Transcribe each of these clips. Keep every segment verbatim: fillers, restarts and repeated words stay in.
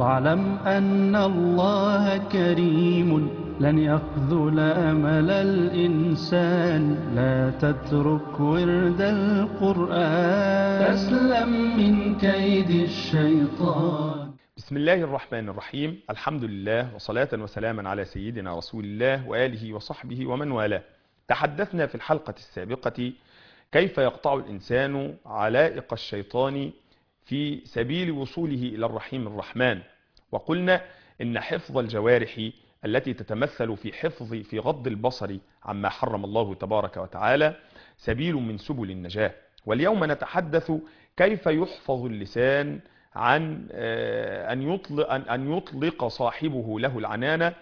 واعلم أن الله كريم لن يخذل أمل الإنسان. لا تترك ورد القرآن تسلم من كيد الشيطان. بسم الله الرحمن الرحيم. الحمد لله وصلاة وسلاما على سيدنا رسول الله وآله وصحبه ومن والاه. تحدثنا في الحلقة السابقة كيف يقطع الإنسان علائق الشيطان في سبيل وصوله إلى الرحيم الرحمن، وقلنا إن حفظ الجوارح التي تتمثل في حفظ في غض البصر عما حرم الله تبارك وتعالى سبيل من سبل النجاة. واليوم نتحدث كيف يحفظ اللسان عن أن يطلق, أن يطلق صاحبه له العنان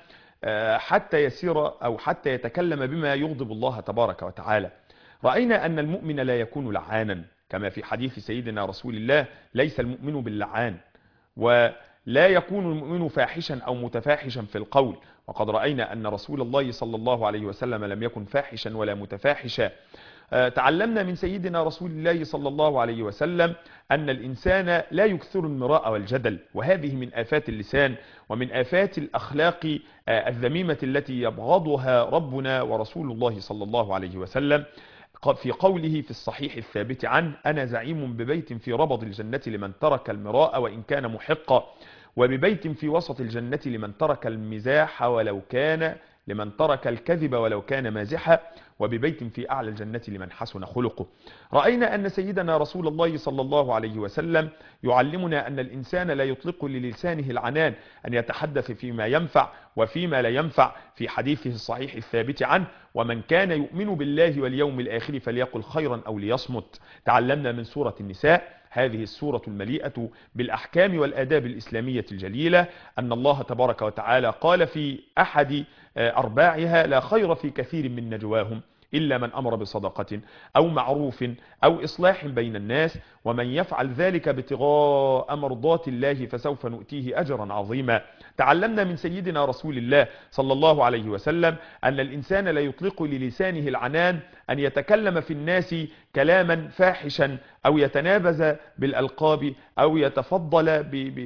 حتى يسير أو حتى يتكلم بما يغضب الله تبارك وتعالى. رأينا أن المؤمن لا يكون لعانا، كما في حديث سيدنا رسول الله: ليس المؤمن باللعان، ولا يكون المؤمن فاحشا أو متفاحشا في القول. وقد رأينا أن رسول الله صلى الله عليه وسلم لم يكن فاحشا ولا متفاحشا. تعلمنا من سيدنا رسول الله صلى الله عليه وسلم أن الإنسان لا يكثر المراء والجدل، وهذه من آفات اللسان ومن آفات الأخلاق الذميمة التي يبغضها ربنا ورسول الله صلى الله عليه وسلم في قوله في الصحيح الثابت عنه: أنا زعيم ببيت في ربض الجنة لمن ترك المراء وإن كان محقا، وببيت في وسط الجنة لمن ترك المزاح ولو كان لمن ترك الكذب ولو كان مازحا، وببيت في أعلى الجنة لمن حسن خلقه. رأينا أن سيدنا رسول الله صلى الله عليه وسلم يعلمنا أن الإنسان لا يطلق للسانه العنان، أن يتحدث فيما ينفع وفيما لا ينفع، في حديثه الصحيح الثابت عنه: ومن كان يؤمن بالله واليوم الآخر فليقل خيرا أو ليصمت. تعلمنا من سورة النساء، هذه السورة المليئة بالأحكام والآداب الإسلامية الجليلة، أن الله تبارك وتعالى قال في أحد أرباعها: لا خير في كثير من نجواهم إلا من أمر بصدقة أو معروف أو إصلاح بين الناس، ومن يفعل ذلك ابتغاء مرضات الله فسوف نؤتيه أجرا عظيما. تعلمنا من سيدنا رسول الله صلى الله عليه وسلم أن الإنسان لا يطلق للسانه العنان أن يتكلم في الناس كلاما فاحشا أو يتنابز بالألقاب أو يتفضل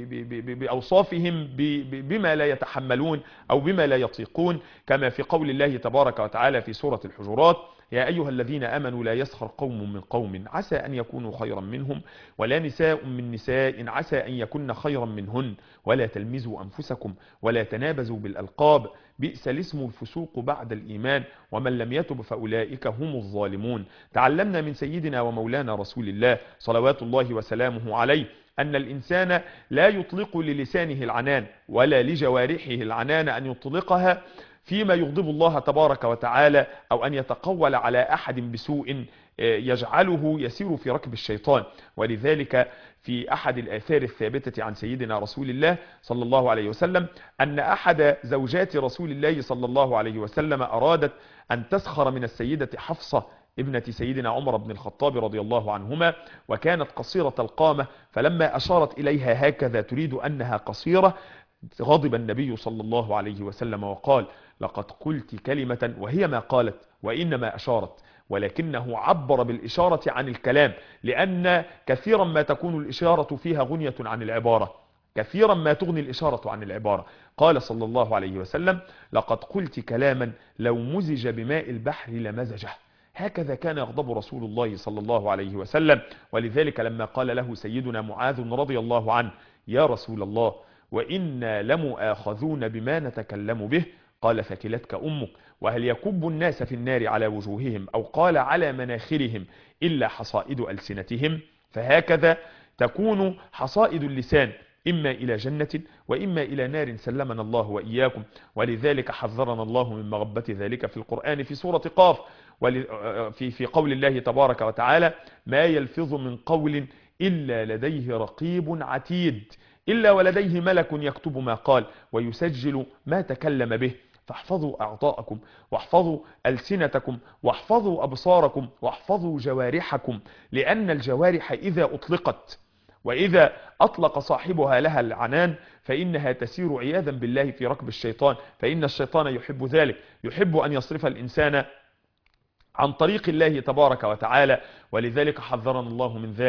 بأوصافهم بما لا يتحملون أو بما لا يطيقون، كما في قول الله تبارك وتعالى في سورة الحجرات: يا أيها الذين آمنوا لا يسخر قوم من قوم عسى أن يكونوا خيرا منهم ولا نساء من نساء عسى أن يكن خيرا منهن ولا تلمزوا أنفسكم ولا تنابزوا بالألقاب بئس الاسم الفسوق بعد الإيمان ومن لم يتب فأولئك هم الظالمون. تعلمنا من سيدنا ومولانا رسول الله صلوات الله وسلامه عليه أن الإنسان لا يطلق للسانه العنان ولا لجوارحه العنان أن يطلقها فيما يغضب الله تبارك وتعالى، أو أن يتقول على أحد بسوء يجعله يسير في ركب الشيطان. ولذلك في أحد الآثار الثابتة عن سيدنا رسول الله صلى الله عليه وسلم أن أحد زوجات رسول الله صلى الله عليه وسلم أرادت أن تسخر من السيدة حفصة ابنة سيدنا عمر بن الخطاب رضي الله عنهما، وكانت قصيرة القامة، فلما أشارت إليها هكذا تريد أنها قصيرة غضب النبي صلى الله عليه وسلم وقال: لقد قلت كلمة وهي ما قالت وإنما أشارت، ولكنه عبر بالإشارة عن الكلام، لأن كثيرا ما تكون الإشارة فيها غنية عن العبارة، كثيرا ما تغني الإشارة عن العبارة. قال صلى الله عليه وسلم: لقد قلت كلاما لو مزج بماء البحر لمزجه. هكذا كان يغضب رسول الله صلى الله عليه وسلم. ولذلك لما قال له سيدنا معاذ رضي الله عنه: يا رسول الله وإنا لمؤاخذون بما نتكلم به، قال: ثكلتك أمك، وهل يكب الناس في النار على وجوههم أو قال على مناخرهم إلا حصائد ألسنتهم. فهكذا تكون حصائد اللسان، إما إلى جنة وإما إلى نار، سلمنا الله وإياكم. ولذلك حذرنا الله من مغبة ذلك في القرآن في سورة قاف، في في قول الله تبارك وتعالى: ما يلفظ من قول إلا لديه رقيب عتيد إلا ولديه ملك يكتب ما قال ويسجل ما تكلم به. فاحفظوا أعضاءكم واحفظوا ألسنتكم واحفظوا أبصاركم واحفظوا جوارحكم، لأن الجوارح إذا أطلقت وإذا أطلق صاحبها لها العنان فإنها تسير عياذا بالله في ركب الشيطان، فإن الشيطان يحب ذلك، يحب أن يصرف الإنسان عن طريق الله تبارك وتعالى. ولذلك حذرنا الله من ذلك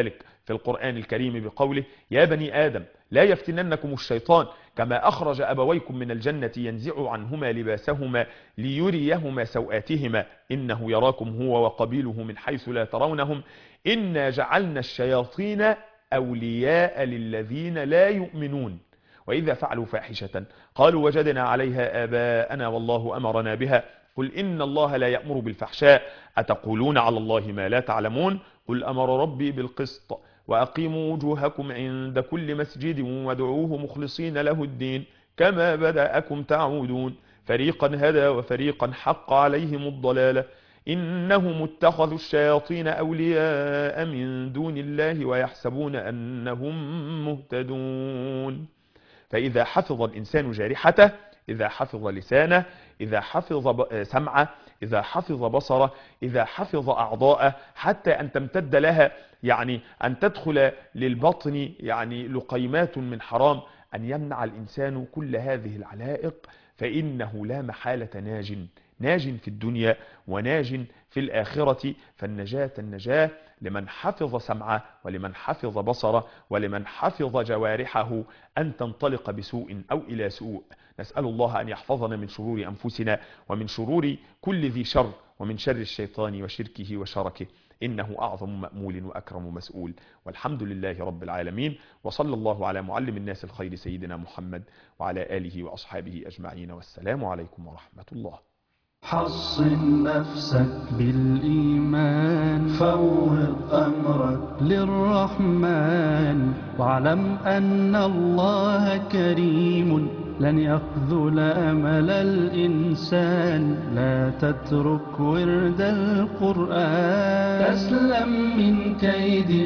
في القرآن الكريم بقوله: يا بني آدم لا يفتننكم الشيطان كما أخرج أبويكم من الجنة ينزع عنهما لباسهما ليريهما سوآتهما إنه يراكم هو وقبيله من حيث لا ترونهم إنا جعلنا الشياطين أولياء للذين لا يؤمنون وإذا فعلوا فاحشة قالوا وجدنا عليها آباءنا والله أمرنا بها قل إن الله لا يأمر بالفحشاء أتقولون على الله ما لا تعلمون قل أمر ربي بالقسط وأقيموا وجوهكم عند كل مسجد وادعوه مخلصين له الدين كما بدأكم تعودون فريقا هدى وفريقا حق عليهم الضلالة إنهم اتخذوا الشياطين أولياء من دون الله ويحسبون أنهم مهتدون. فإذا حفظ الإنسان جارحته، إذا حفظ لسانه، إذا حفظ سمعه، إذا حفظ بصره، إذا حفظ أعضاءه حتى أن تمتد لها، يعني أن تدخل للبطن يعني لقيمات من حرام، أن يمنع الإنسان كل هذه العلائق، فإنه لا محالة ناج ناج في الدنيا وناج في الآخرة. فالنجاة النجاة لمن حفظ سمعه ولمن حفظ بصره ولمن حفظ جوارحه أن تنطلق بسوء أو إلى سوء. نسأل الله أن يحفظنا من شرور أنفسنا ومن شرور كل ذي شر ومن شر الشيطان وشركه وشركه، إنه أعظم مأمول وأكرم مسؤول. والحمد لله رب العالمين، وصلى الله على معلم الناس الخير سيدنا محمد وعلى آله وأصحابه أجمعين، والسلام عليكم ورحمة الله. حصن نفسك بالإيمان، فوض أمرك للرحمن، واعلم أن الله كريم لن يخذل أمل الإنسان. لا تترك ورد القرآن، تسلم من كيد